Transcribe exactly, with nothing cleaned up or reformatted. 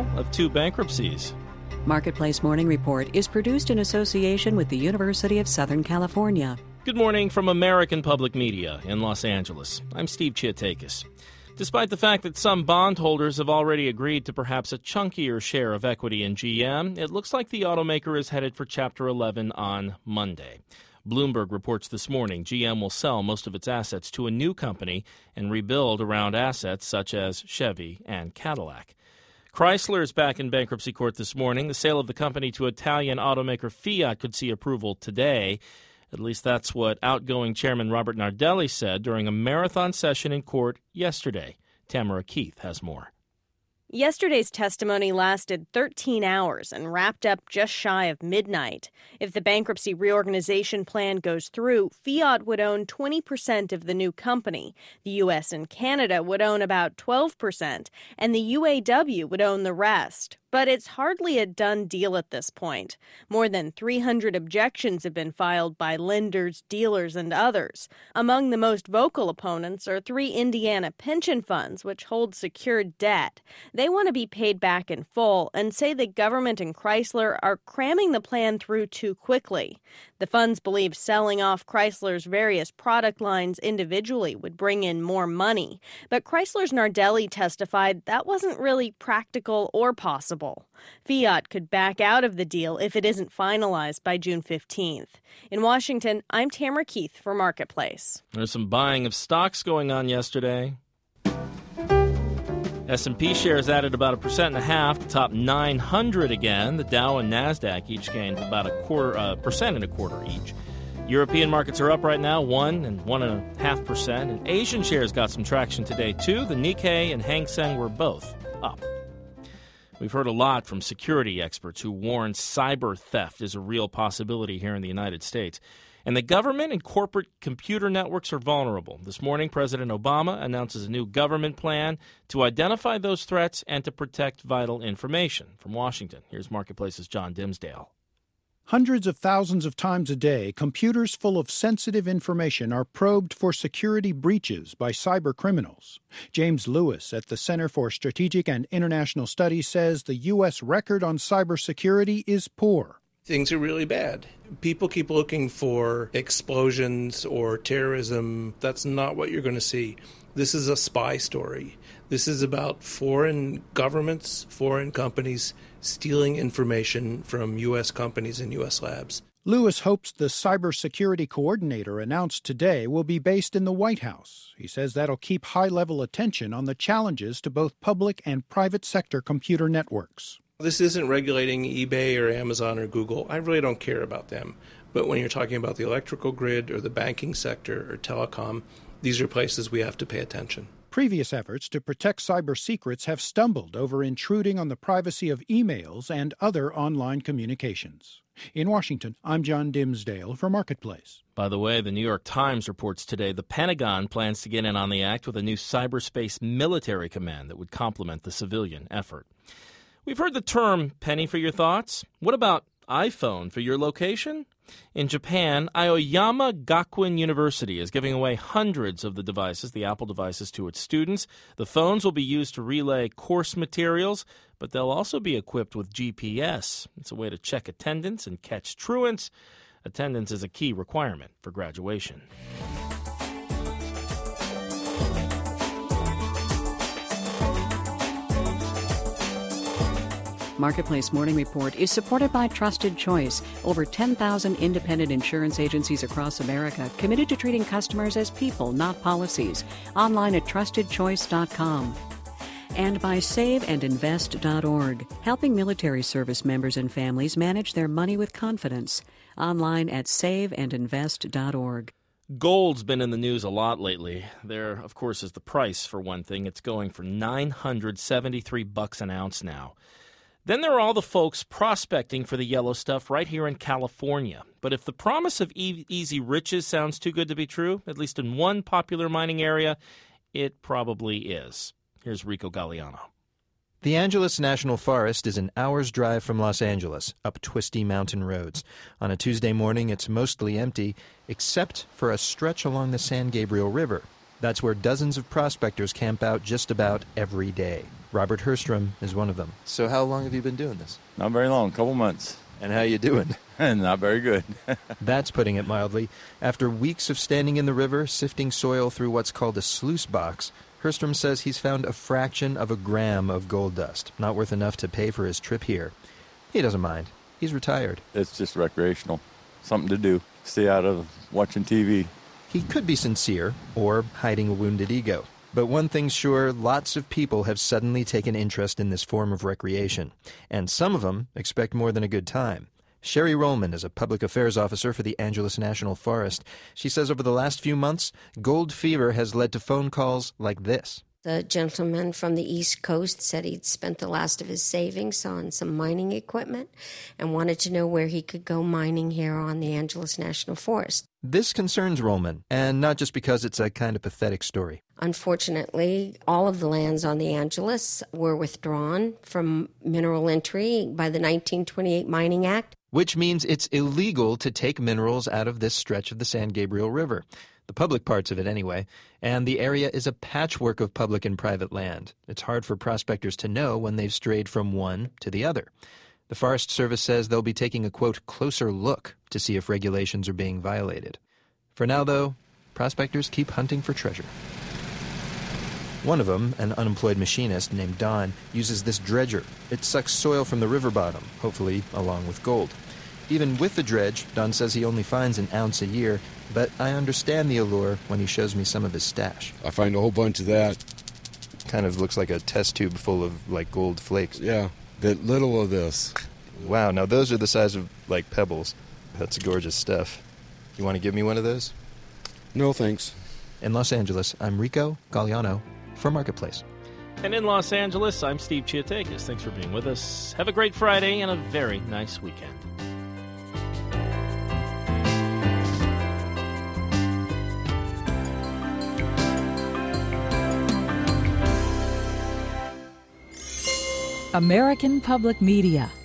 tale of two bankruptcies. Marketplace Morning Report is produced in association with the University of Southern California. Good morning from American Public Media in Los Angeles. I'm Steve Chiatakis. Despite the fact that some bondholders have already agreed to perhaps a chunkier share of equity in G M, it looks like the automaker is headed for Chapter eleven on Monday. Bloomberg reports this morning G M will sell most of its assets to a new company and rebuild around assets such as Chevy and Cadillac. Chrysler is back in bankruptcy court this morning. The sale of the company to Italian automaker Fiat could see approval today. At least that's what outgoing Chairman Robert Nardelli said during a marathon session in court yesterday. Tamara Keith has more. Yesterday's testimony lasted thirteen hours and wrapped up just shy of midnight. If the bankruptcy reorganization plan goes through, Fiat would own twenty percent of the new company. The U S and Canada would own about twelve percent, and the U A W would own the rest. But it's hardly a done deal at this point. More than three hundred objections have been filed by lenders, dealers, and others. Among the most vocal opponents are three Indiana pension funds, which hold secured debt. They want to be paid back in full and say the government and Chrysler are cramming the plan through too quickly. The funds believe selling off Chrysler's various product lines individually would bring in more money. But Chrysler's Nardelli testified that wasn't really practical or possible. Fiat could back out of the deal if it isn't finalized by June fifteenth. In Washington, I'm Tamara Keith for Marketplace. There's some buying of stocks going on yesterday. S and P shares added about a percent and a half to top nine hundred again. The Dow and NASDAQ each gained about a quarter uh, percent and a quarter each. European markets are up right now, one and one and a half percent. And Asian shares got some traction today, too. The Nikkei and Hang Seng were both up. We've heard a lot from security experts who warn cyber theft is a real possibility here in the United States. And the government and corporate computer networks are vulnerable. This morning, President Obama announces a new government plan to identify those threats and to protect vital information. From Washington, here's Marketplace's John Dimsdale. Hundreds of thousands of times a day, computers full of sensitive information are probed for security breaches by cyber criminals. James Lewis at the Center for Strategic and International Studies says the U S record on cybersecurity is poor. Things are really bad. People keep looking for explosions or terrorism. That's not what you're going to see. This is a spy story. This is about foreign governments, foreign companies stealing information from U S companies and U S labs. Lewis hopes the cybersecurity coordinator announced today will be based in the White House. He says that'll keep high-level attention on the challenges to both public and private sector computer networks. This isn't regulating eBay or Amazon or Google. I really don't care about them. But when you're talking about the electrical grid or the banking sector or telecom, these are places we have to pay attention. Previous efforts to protect cyber secrets have stumbled over intruding on the privacy of emails and other online communications. In Washington, I'm John Dimsdale for Marketplace. By the way, the New York Times reports today the Pentagon plans to get in on the act with a new cyberspace military command that would complement the civilian effort. We've heard the term penny for your thoughts. What about iPhone for your location? In Japan, Aoyama Gakuin University is giving away hundreds of the devices, the Apple devices, to its students. The phones will be used to relay course materials, but they'll also be equipped with G P S. It's a way to check attendance and catch truants. Attendance is a key requirement for graduation. Marketplace Morning Report is supported by Trusted Choice, over ten thousand independent insurance agencies across America committed to treating customers as people, not policies. Online at trusted choice dot com. And by save and invest dot org, helping military service members and families manage their money with confidence. Online at save and invest dot org. Gold's been in the news a lot lately. There, of course, is the price for one thing. It's going for nine hundred seventy-three bucks an ounce now. Then there are all the folks prospecting for the yellow stuff right here in California. But if the promise of e- easy riches sounds too good to be true, at least in one popular mining area, it probably is. Here's Rico Galliano. The Angeles National Forest is an hour's drive from Los Angeles, up twisty mountain roads. On a Tuesday morning, it's mostly empty, except for a stretch along the San Gabriel River. That's where dozens of prospectors camp out just about every day. Robert Herstrom is one of them. So how long have you been doing this? Not very long, a couple months. And how you doing? Not very good. That's putting it mildly. After weeks of standing in the river, sifting soil through what's called a sluice box, Herstrom says he's found a fraction of a gram of gold dust, not worth enough to pay for his trip here. He doesn't mind. He's retired. It's just recreational. Something to do. Stay out of watching T V. He could be sincere or hiding a wounded ego. But one thing's sure, lots of people have suddenly taken interest in this form of recreation. And some of them expect more than a good time. Sherry Rollman is a public affairs officer for the Angeles National Forest. She says over the last few months, gold fever has led to phone calls like this. The gentleman from the East Coast said he'd spent the last of his savings on some mining equipment and wanted to know where he could go mining here on the Angeles National Forest. This concerns Rollman, and not just because it's a kind of pathetic story. Unfortunately, all of the lands on the Angeles were withdrawn from mineral entry by the nineteen twenty-eight Mining Act. Which means it's illegal to take minerals out of this stretch of the San Gabriel River. The public parts of it anyway, and the area is a patchwork of public and private land. It's hard for prospectors to know when they've strayed from one to the other. The Forest Service says they'll be taking a, quote, closer look to see if regulations are being violated. For now, though, prospectors keep hunting for treasure. One of them, an unemployed machinist named Don, uses this dredger. It sucks soil from the river bottom, hopefully along with gold. Even with the dredge, Don says he only finds an ounce a year, but I understand the allure when he shows me some of his stash. I find a whole bunch of that. Kind of looks like a test tube full of, like, gold flakes. Yeah, that little of this. Wow, now those are the size of, like, pebbles. That's gorgeous stuff. You want to give me one of those? No, thanks. In Los Angeles, I'm Rico Galliano for Marketplace. And in Los Angeles, I'm Steve Chiatakis. Thanks for being with us. Have a great Friday and a very nice weekend. American Public Media